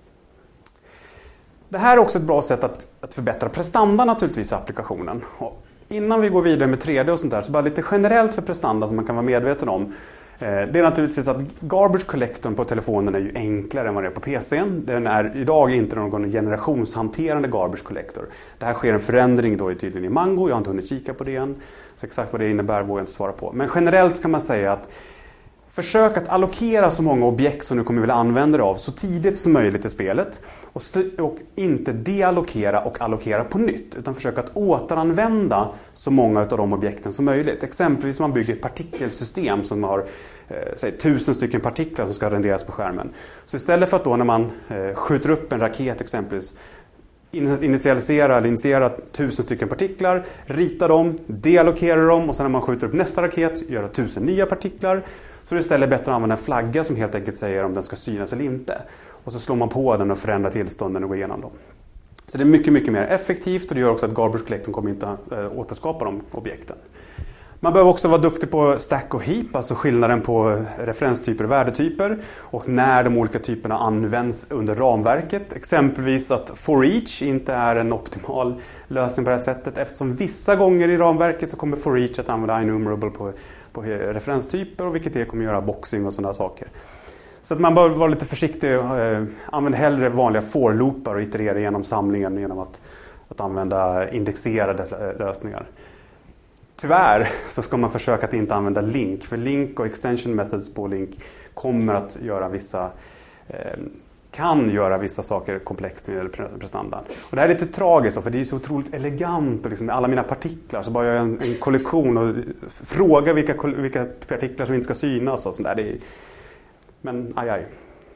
Det här är också ett bra sätt att, att förbättra prestanda naturligtvis i applikationen. Och innan vi går vidare med tre D och sånt där, så bara lite generellt för prestanda som man kan vara medveten om. Det är naturligtvis att garbage collectorn på telefonen är ju enklare än vad det är på P C:n. Den är idag inte någon generationshanterande garbage collector. Det här sker en förändring då tydligen i Mango. Jag har inte hunnit kika på det än. Så exakt vad det innebär vågar jag inte svara på. Men generellt kan man säga att försök att allokera så många objekt som du kommer vilja använda dig av så tidigt som möjligt i spelet. Och, st- och inte deallokera och allokera på nytt. Utan försök att återanvända så många av de objekten som möjligt. Exempelvis om man bygger ett partikelsystem som har eh, säg, tusen stycken partiklar som ska renderas på skärmen. Så istället för att då när man eh, skjuter upp en raket exempelvis initialisera eller initiera tusen stycken partiklar, rita dem, deallokera dem och sen när man skjuter upp nästa raket göra tusen nya partiklar. Så det är istället bättre att använda en flagga som helt enkelt säger om den ska synas eller inte. Och så slår man på den och förändrar tillstånden och går igenom dem. Så det är mycket, mycket mer effektivt och det gör också att garbage collectorn kommer inte att återskapa de objekten. Man behöver också vara duktig på stack och heap, alltså skillnaden på referenstyper och värdetyper och när de olika typerna används under ramverket. Exempelvis att for each inte är en optimal lösning på det här sättet, eftersom vissa gånger i ramverket så kommer for each att använda enumerable på, på referenstyper, och vilket det kommer göra boxing och sådana saker. Så att man bör vara lite försiktig och eh, använda hellre vanliga for-loopar och iterera igenom samlingen genom att, att använda indexerade lösningar. Tyvärr så ska man försöka att inte använda link, för link och extension methods på link kommer att göra vissa, eh, kan göra vissa saker komplext när det gäller prestandan. Och det här är lite tragiskt, för det är så otroligt elegant, och liksom med alla mina partiklar så bara gör jag en, en kollektion och frågar vilka, vilka partiklar som inte ska synas och sånt där. Det är, men aj aj.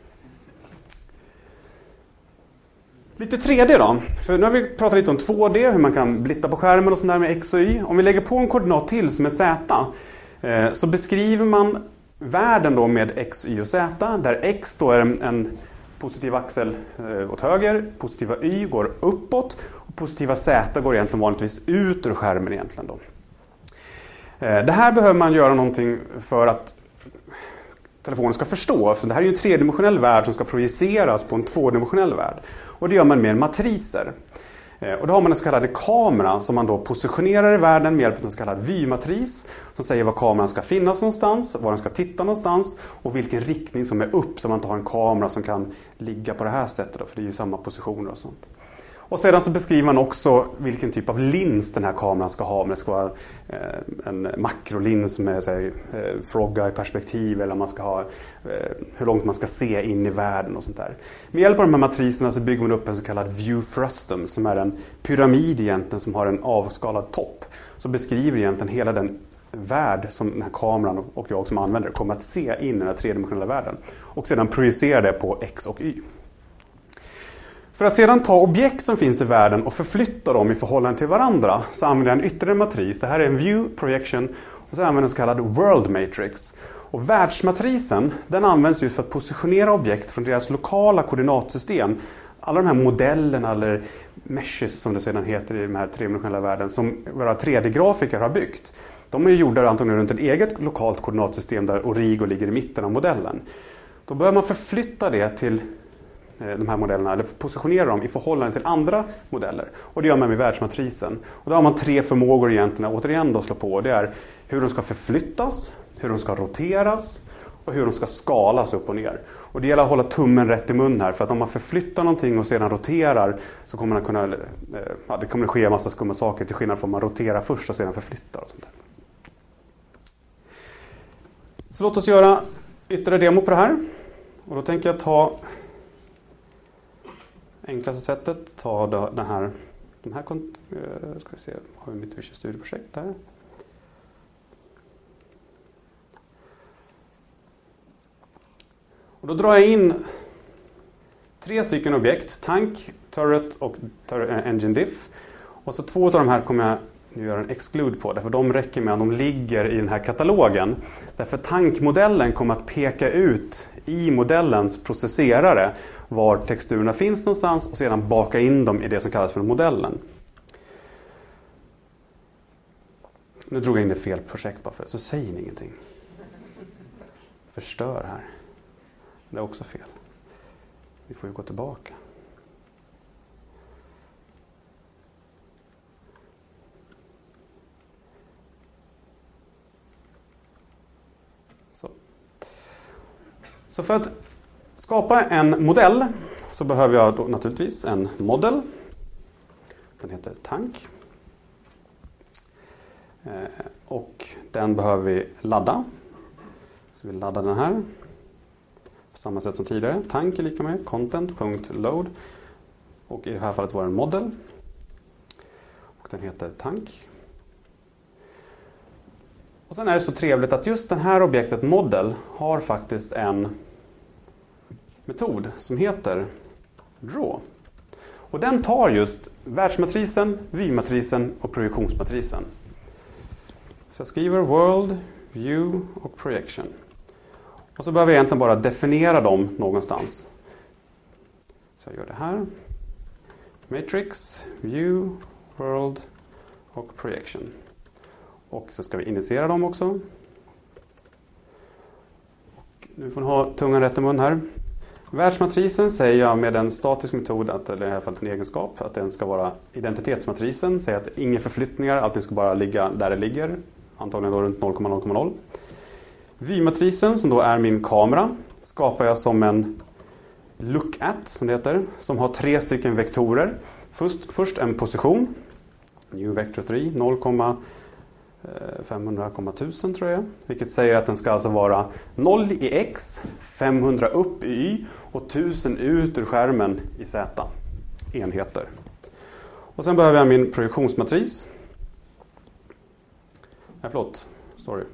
Lite tre D då, för nu har vi pratat lite om två D, hur man kan blitta på skärmen och sånt där med X och Y. Om vi lägger på en koordinat till som är Z, eh, så beskriver man världen då med X, Y och Z, där X då är en, en positiv axel eh, åt höger, positiva Y går uppåt och positiva Z går egentligen vanligtvis ut ur skärmen egentligen då. Eh, det här behöver man göra någonting för att telefonen ska förstå, för det här är ju en tredimensionell värld som ska projiceras på en tvådimensionell värld. Och det gör man med matriser. Och då har man en så kallad kamera som man då positionerar i världen med hjälp av en så kallad vymatris som säger var kameran ska finnas någonstans, var den ska titta någonstans och vilken riktning som är upp, så man inte har en kamera som kan ligga på det här sättet då, för det är ju samma positioner och sånt. Och sedan så beskriver man också vilken typ av lins den här kameran ska ha. Om det ska vara eh, en makrolins med säg, eh, frog-eye-perspektiv, eller om man ska ha eh, hur långt man ska se in i världen och sånt där. Med hjälp av de här matriserna så bygger man upp en så kallad view frustum, som är en pyramid egentligen som har en avskalad topp. Så beskriver egentligen hela den värld som den här kameran och jag som använder kommer att se in i den här tredimensionella världen. Och sedan projicera det på X och Y. För att sedan ta objekt som finns i världen och förflytta dem i förhållande till varandra så använder jag en ytterligare matris. Det här är en view projection och så använder jag en så kallad world matrix. Och världsmatrisen, den används just för att positionera objekt från deras lokala koordinatsystem. Alla de här modellerna eller meshes som det sedan heter i den här tredimensionella världen som våra tre D-grafiker har byggt. De är gjorda antagligen runt ett eget lokalt koordinatsystem där Origo ligger i mitten av modellen. Då bör man förflytta det till de här modellerna, eller positionera dem i förhållande till andra modeller. Och det gör man med världsmatrisen. Och då har man tre förmågor egentligen att återigen då slå på. Det är hur de ska förflyttas, hur de ska roteras och hur de ska skalas upp och ner. Och det gäller att hålla tummen rätt i mun här, för att om man förflyttar någonting och sedan roterar så kommer man kunna, ja, det kommer ske en massa skumma saker till skillnad från att man roterar först och sedan förflyttar och sånt där. Så låt oss göra ytterligare demo på det här. Och då tänker jag ta enklaste sättet, ta den här, de här ska vi se, har vi mitt Visual Studio-projekt där. Och då drar jag in tre stycken objekt, tank, turret och engine diff. Och så två av de här kommer jag nu göra en exclude på, därför de räcker med att de ligger i den här katalogen. Därför tankmodellen kommer att peka ut i modellens processerare var texturerna finns någonstans och sedan baka in dem i det som kallas för modellen. Nu drog jag in ett fel projekt bara för det, så säger ni ingenting. Förstör här. Det är också fel. Vi får ju gå tillbaka. Så. Så för att skapa en modell så behöver jag då naturligtvis en modell. Den heter tank. Och den behöver vi ladda. Så vi laddar den här. På samma sätt som tidigare. Tank är lika med content.load. Och i det här fallet var det en modell. Och den heter tank. Och sen är det så trevligt att just det här objektet model har faktiskt en metod som heter draw. Och den tar just världsmatrisen, vymatrisen och projektionsmatrisen. Så jag skriver world, view och projection. Och så behöver jag egentligen bara definiera dem någonstans. Så jag gör det här. Matrix, view, world och projection. Och så ska vi initiera dem också. Och nu får ni ha tungan rätt i mun här. Världsmatrisen säger jag med en statisk metod, att, eller i alla fall en egenskap, att den ska vara identitetsmatrisen. Säger att inga förflyttningar, allting ska bara ligga där det ligger. Antagligen då runt noll komma noll komma noll. Vy-matrisen, som då är min kamera, skapar jag som en look at, som det heter, som har tre stycken vektorer. Först, först en position, new vector tre, noll komma femhundra komma tusen tror jag. Vilket säger att den ska alltså vara noll i x, femhundra upp i y och tusen ut ur skärmen i z. Enheter. Och sen behöver jag min projektionsmatris. Nej, förlåt. Sorry.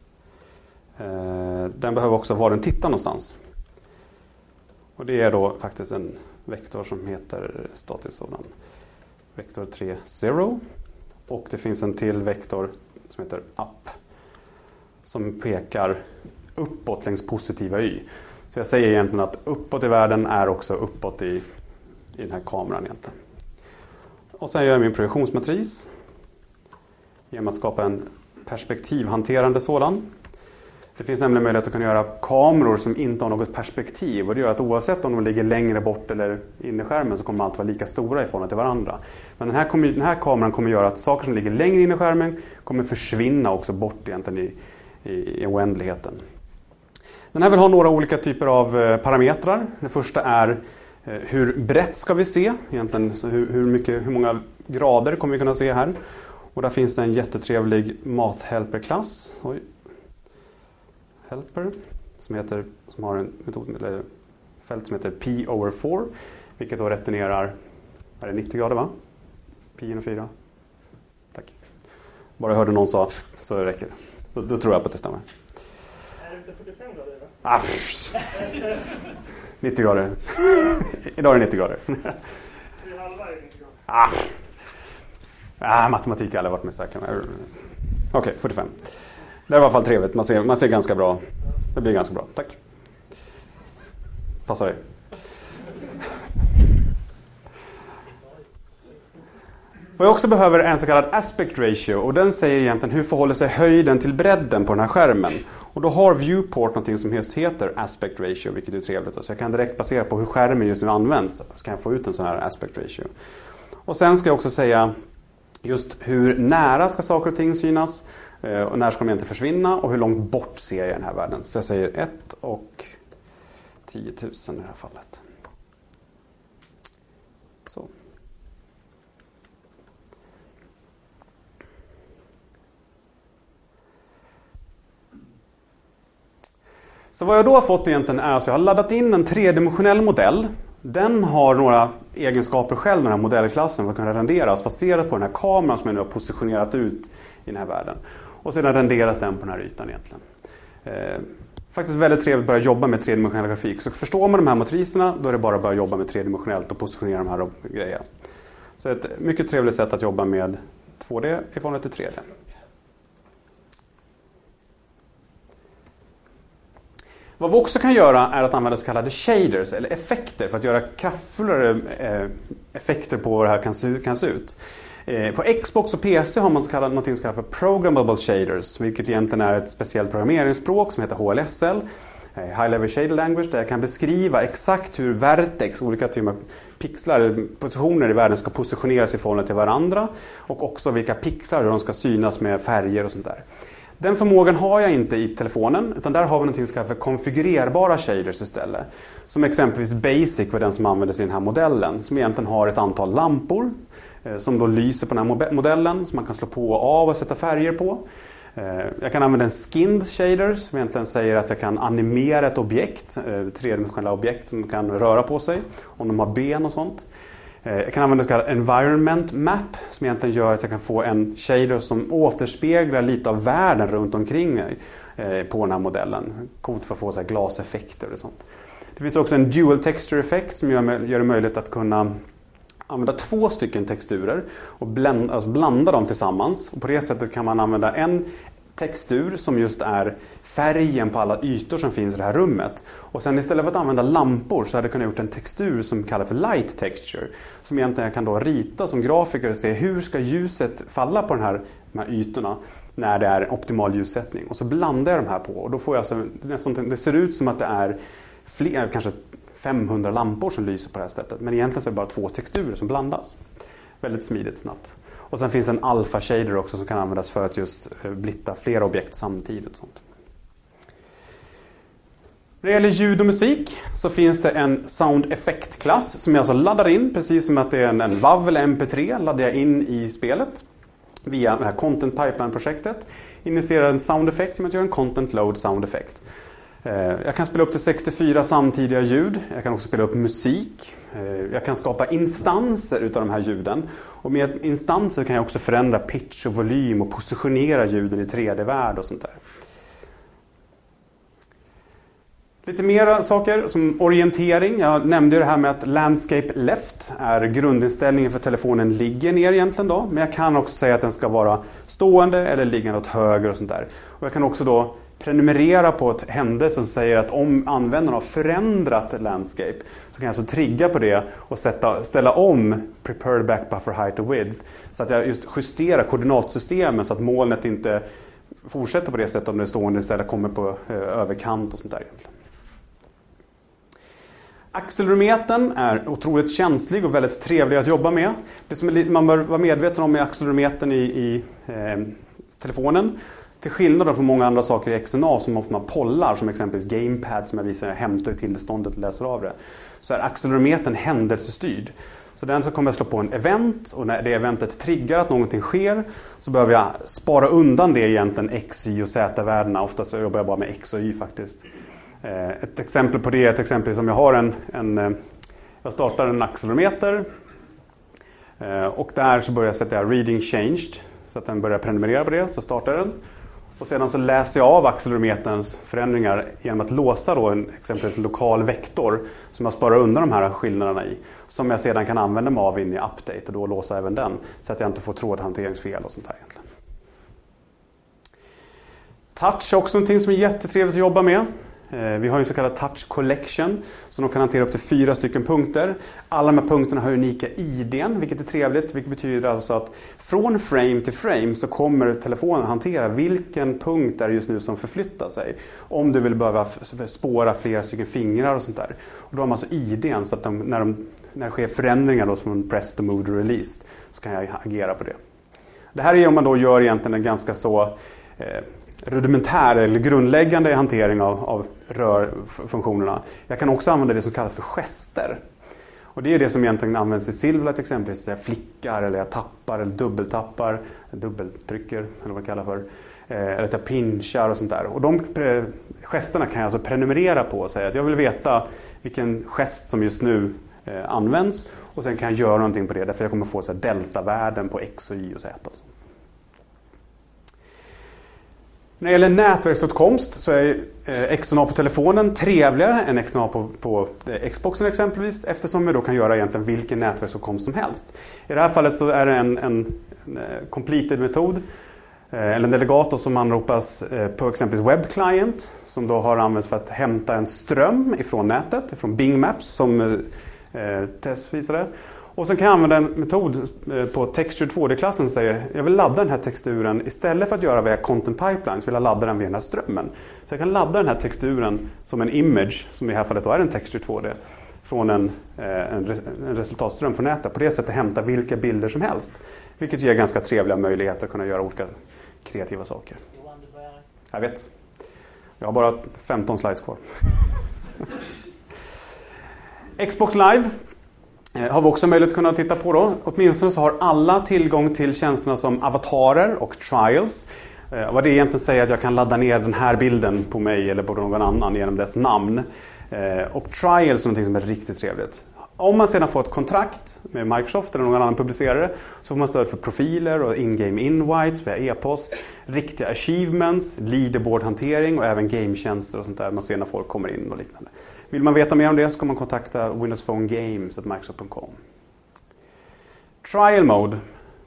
Den behöver också var den tittar någonstans. Och det är då faktiskt en vektor som heter statisk sådan. Vektor tre, zero. Och det finns en till vektor som heter up. Som pekar uppåt längs positiva y. Så jag säger egentligen att uppåt i världen är också uppåt i, i den här kameran egentligen. Och sen gör jag min projektionsmatris. Genom att skapa en perspektivhanterande sådan. Det finns nämligen möjlighet att kunna göra kameror som inte har något perspektiv. Och det gör att oavsett om de ligger längre bort eller inne i skärmen så kommer de alltid vara lika stora i förhållande till varandra. Men den här, kommer, den här kameran kommer göra att saker som ligger längre in i skärmen kommer försvinna också bort egentligen i, i, i oändligheten. Den här vill ha några olika typer av parametrar. Det första är hur brett ska vi se? Egentligen hur, hur, mycket, hur många grader kommer vi kunna se här? Och där finns det en jättetrevlig math-helper-klass. Oj. Helper som, heter, som har en metod, eller fält som heter pi over fyra, vilket då returnerar, är det nittio grader va? Pi genom fyra. Tack. Bara jag hörde någon sa så det räcker. Då, då tror jag på att det stämmer. Är det inte fyrtiofem grader va? Ah, nittio grader. Idag är det nittio grader. Tre halva är nittio grader. Ah. Ah, matematik har jag aldrig varit med säker. Okej, okay, fyrtiofem. Det är i alla fall trevligt. Man ser, man ser ganska bra. Det blir ganska bra. Tack. Passar dig. Vad jag också behöver är en så kallad aspect ratio. Och den säger egentligen hur förhåller sig höjden till bredden på den här skärmen. Och då har Viewport något som just heter aspect ratio, vilket är trevligt. Så jag kan direkt basera på hur skärmen just nu används. Så kan jag få ut en sån här aspect ratio. Och sen ska jag också säga just hur nära ska saker och ting synas. Och när ska de inte försvinna och hur långt bort ser jag i den här världen. Så jag säger ett och tio tusen i det här fallet. Så. Så vad jag då har fått egentligen är att jag har laddat in en tredimensionell modell. Den har några egenskaper själv, den här modellklassen, för att kunna renderas baserat på den här kameran som jag nu har positionerat ut i den här världen. Och sedan renderas den på den här ytan egentligen. Eh, faktiskt väldigt trevligt att börja jobba med tredimensionell grafik. Så förstår man de här matriserna, då är det bara att börja jobba med tredimensionellt och positionera de här grejerna. Så ett mycket trevligt sätt att jobba med två D i förhållande till tre D. Vad vi också kan göra är att använda så kallade shaders eller effekter för att göra kraftfullare eh, effekter på vad det här kan se, kan se ut. Eh, på Xbox och P C har man så kallat, något som kallas för programmable shaders, vilket egentligen är ett speciellt programmeringsspråk som heter H L S L, eh, High Level Shader Language, där jag kan beskriva exakt hur vertex, olika typer av pixlar, positioner i världen ska positioneras i förhållande till varandra och också vilka pixlar de ska synas med färger och sånt där. Den förmågan har jag inte i telefonen, utan där har vi något som kallas för konfigurerbara shaders istället. Som exempelvis Basic var den som användes i den här modellen, som egentligen har ett antal lampor eh, som då lyser på den här modellen, som man kan slå på och av och sätta färger på. Eh, jag kan använda en skinned shader som egentligen säger att jag kan animera ett objekt, eh, tredimensionella objekt som kan röra på sig, om de har ben och sånt. Jag kan använda så kallad environment map som egentligen gör att jag kan få en shader som återspeglar lite av världen runt omkring mig på den här modellen. Coolt för att få så här glaseffekter och sånt. Det finns också en dual texture effekt som gör, gör det möjligt att kunna använda två stycken texturer och blanda, alltså blanda dem tillsammans. Och på det sättet kan man använda en textur som just är färgen på alla ytor som finns i det här rummet. Och sen istället för att använda lampor så hade jag kunnat gjort en textur som kallas för light texture. Som egentligen jag kan då rita som grafiker och se hur ska ljuset falla på den här, de här ytorna när det är optimal ljussättning. Och så blandar jag de här på och då får jag alltså, det ser ut som att det är fler, kanske femhundra lampor som lyser på det här sättet. Men egentligen så är det bara två texturer som blandas. Väldigt smidigt snabbt. Och sen finns en alpha shader också som kan användas för att just blitta flera objekt samtidigt. Sånt. När det gäller ljud och musik så finns det en sound effect-klass som jag alltså laddar in, precis som att det är en, en WAV eller M P tre, laddar jag in i spelet via det här Content Pipeline-projektet. Initierar en sound effect genom att göra en Content Load sound effect. Jag kan spela upp till sextiofyra samtidiga ljud, jag kan också spela upp musik, jag kan skapa instanser utav de här ljuden. Och med instanser kan jag också förändra pitch och volym och positionera ljuden i tre D-värld och sånt där. Lite mer saker som orientering. Jag nämnde det här med att landscape left är grundinställningen för telefonen ligger ner egentligen då. Men jag kan också säga att den ska vara stående eller liggande åt höger och sånt där. Och jag kan också då prenumerera på ett händelse som säger att om användaren har förändrat landscape så kan jag alltså trigga på det och sätta, ställa om prepared back buffer height och width. Så att jag just justerar koordinatsystemen så att molnet inte fortsätter på det sättet om det är stående istället kommer på eh, överkant och sånt där egentligen. Accelerometern är otroligt känslig och väldigt trevlig att jobba med. Det som man bör vara medveten om är accelerometern i, i eh, telefonen. Till skillnad från många andra saker i X N A som ofta man pollar, som exempelvis Gamepad som jag visar, jag hämtar tillståndet och läser av det. Så är accelerometern händelsestyrd. Så den så kommer jag slå på en event och när det eventet triggar att någonting sker så behöver jag spara undan det egentligen X, Y och Z-värdena. Oftast så jobbar jag bara med X och Y faktiskt. Ett exempel på det är ett exempel som jag har en, en jag startar en accelerometer och där så börjar jag sätta reading changed så att den börjar prenumerera på det, så startar den. Och sedan så läser jag av accelerometerns förändringar genom att låsa då en exempelvis en lokal vektor som jag sparar undan de här skillnaderna i. Som jag sedan kan använda mig av in i update och då låsa även den så att jag inte får trådhanteringsfel och sånt där egentligen. Touch är också någonting som är jättetrevligt att jobba med. Vi har en så kallad touch collection som de kan hantera upp till fyra stycken punkter. Alla de här punkterna har unika I D:n, vilket är trevligt. Vilket betyder alltså att från frame till frame så kommer telefonen hantera vilken punkt är just nu som förflyttar sig. Om du vill behöva spåra flera stycken fingrar och sånt där. Och då har man alltså I D:n så att de, när, de, när det sker förändringar då, som pressed, moved och released så kan jag agera på det. Det här är om man då gör egentligen en ganska så... Eh, rudimentär eller grundläggande hantering av, av rörfunktionerna. Jag kan också använda det som kallas för gester. Och det är det som egentligen används i Silverlight exempelvis. Där jag flickar eller jag tappar eller dubbeltappar, dubbeltrycker eller vad jag kallar för. Eller att jag pinchar och sånt där. Och de gesterna kan jag alltså prenumerera på och säga att jag vill veta vilken gest som just nu används. Och sen kan jag göra någonting på det därför jag kommer få så här deltavärden på X och Y och Z. Och så. När det gäller nätverksåtkomst så är X N A på telefonen trevligare än X N A på, på Xboxen exempelvis eftersom vi då kan göra egentligen vilken nätverksåtkomst som helst. I det här fallet så är det en, en, en completed-metod eller en delegator som anropas på exempelvis web client som då har använts för att hämta en ström ifrån nätet, ifrån Bing Maps som eh, Tess visade. Och så kan jag använda en metod på Texture två D-klassen som säger jag vill ladda den här texturen istället för att göra via Content Pipeline så vill jag ladda den via den här strömmen. Så jag kan ladda den här texturen som en image, som i det här fallet då är en Texture två D, från en, en, en resultatström från nätet. På det sättet hämta vilka bilder som helst. Vilket ger ganska trevliga möjligheter att kunna göra olika kreativa saker. Jag vet. Jag har bara femton slides kvar. Xbox Live har vi också möjlighet att kunna titta på då. Åtminstone så har alla tillgång till tjänsterna som avatarer och trials. Eh, vad det egentligen säger att jag kan ladda ner den här bilden på mig eller på någon annan genom dess namn. Eh, och trials är något som är riktigt trevligt. Om man sedan får ett kontrakt med Microsoft eller någon annan publicerare så får man stöd för profiler och in-game invites via e-post, riktiga achievements, leaderboard-hantering och även game-tjänster och sånt där man ser när folk kommer in och liknande. Vill man veta mer om det så kan man kontakta Windows Phone Games på microsoft punkt com. Trial Mode.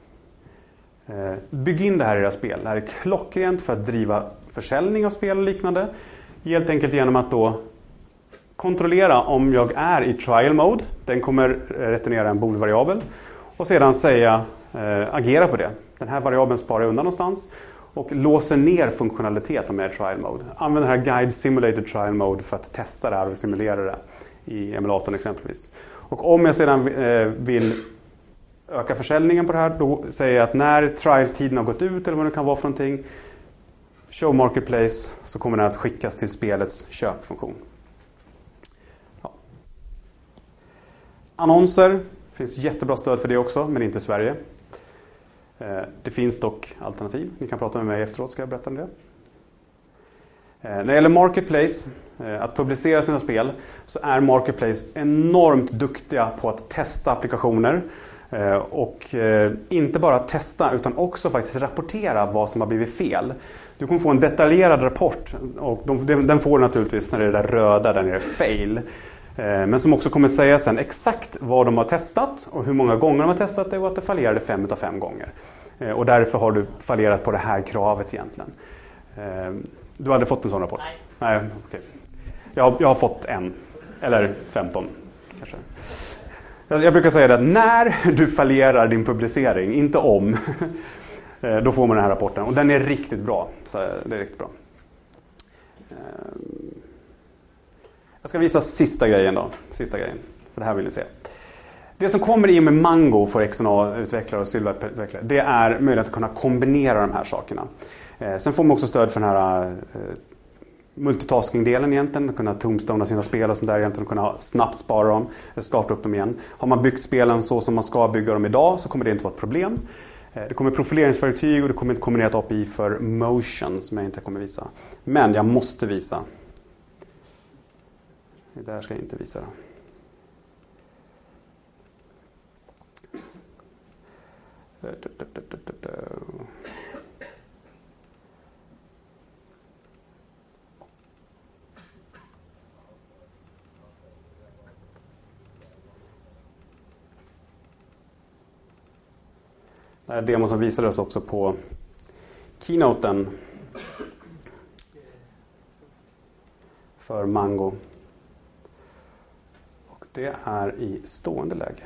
Bygg in det här i era spel. Det här är klockrent för att driva försäljning av spel och liknande. Helt enkelt genom att då kontrollera om jag är i trial mode. Den kommer returnera en bool-variabel. Och sedan säga, äh, agera på det. Den här variabeln sparar jag undan någonstans. och låser ner funktionalitet om jag är trial mode. Använder den här Guide Simulated Trial Mode för att testa det här och simulera det i emulatorn exempelvis. Och om jag sedan eh, vill öka försäljningen på det här, då säger jag att när trial-tiden har gått ut eller vad det kan vara för någonting, show marketplace, så kommer den att skickas till spelets köpfunktion. Ja. Annonser, det finns jättebra stöd för det också, men inte i Sverige. Det finns dock alternativ. Ni kan prata med mig efteråt, ska jag berätta om det. När det gäller Marketplace, att publicera sina spel, så är Marketplace enormt duktiga på att testa applikationer. Och inte bara testa, utan också faktiskt rapportera vad som har blivit fel. Du kommer få en detaljerad rapport, och den får du naturligtvis när det är det där röda, där nere fail. Men som också kommer säga sen exakt vad de har testat och hur många gånger de har testat det, och att det fallerade fem av fem gånger. Och därför har du fallerat på det här kravet egentligen. Du hade fått en sån rapport? Nej. Nej, okej. Jag, jag har fått en, eller femton kanske. Jag, jag brukar säga det att när du fallerar din publicering, inte om, då får man den här rapporten. Och den är riktigt bra. Så det är riktigt bra. Jag ska visa sista grejen då. Sista grejen. För det här vill ni se. Det som kommer i med Mango för X N A-utvecklare och Silverlight-utvecklare, det är möjlighet att kunna kombinera de här sakerna. Eh, sen får man också stöd för den här eh, multitasking-delen egentligen. Att kunna tombstona sina spel och sånt där egentligen. Kunna snabbt spara dem. Starta upp dem igen. Har man byggt spelen så som man ska bygga dem idag, så kommer det inte vara ett problem. Eh, det kommer profileringsverktyg och det kommer ett kombinerat A P I för motion som jag inte kommer visa. Men jag måste visa. Det där ska jag inte visa. Det här är demo som visades också på keynoten för Mango. Och det är i stående läge.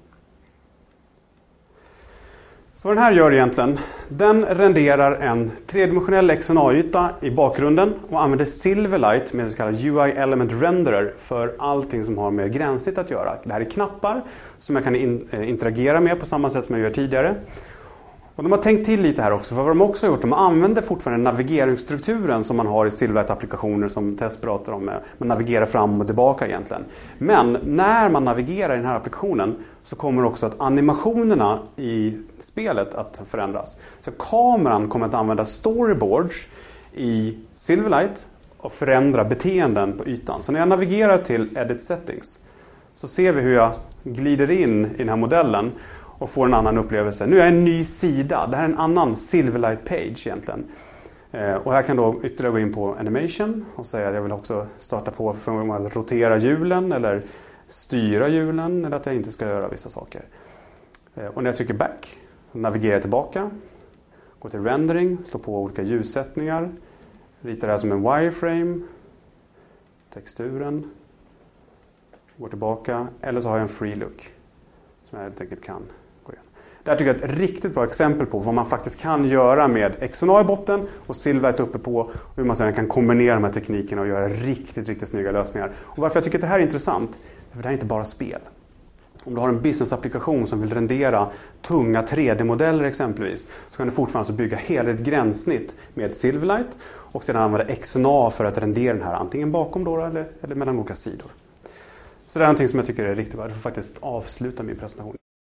Så vad den här gör egentligen, den renderar en tredimensionell X N A-yta i bakgrunden och använder Silverlight med så kallad U I Element Renderer för allting som har med gränssnitt att göra. Det här är knappar som jag kan in, interagera med på samma sätt som jag gör tidigare. Och de har tänkt till lite här också, för vad de också har gjort, de använder fortfarande navigeringsstrukturen som man har i Silverlight-applikationer som Tess pratar om. Man navigerar fram och tillbaka egentligen. Men när man navigerar i den här applikationen så kommer också att animationerna i spelet att förändras. Så kameran kommer att använda storyboards i Silverlight och förändra beteenden på ytan. Så när jag navigerar till Edit Settings så ser vi hur jag glider in i den här modellen och får en annan upplevelse. Nu är jag en ny sida. Det här är en annan Silverlight page egentligen. Eh, och här kan då ytterligare gå in på animation och säga att jag vill också starta på för att rotera hjulen eller styra hjulen, eller att jag inte ska göra vissa saker. Eh, och när jag trycker back så navigerar jag tillbaka. Går till rendering, slår på olika ljussättningar. Ritar det här som en wireframe. Texturen. Går tillbaka. Eller så har jag en free look som jag helt enkelt kan gå igen. Det här tycker jag är ett riktigt bra exempel på vad man faktiskt kan göra med X N A i botten och Silverlight uppe på, och hur man sedan kan kombinera de här teknikerna och göra riktigt, riktigt snygga lösningar. Och varför jag tycker att det här är intressant, för det här är inte bara spel. Om du har en business-applikation som vill rendera tunga tre D-modeller exempelvis, så kan du fortfarande bygga hela ett gränssnitt med Silverlight och sedan använda X N A för att rendera den här antingen bakom då eller, eller mellan olika sidor. Så det är någonting som jag tycker är riktigt bra. Jag får faktiskt avsluta min presentation.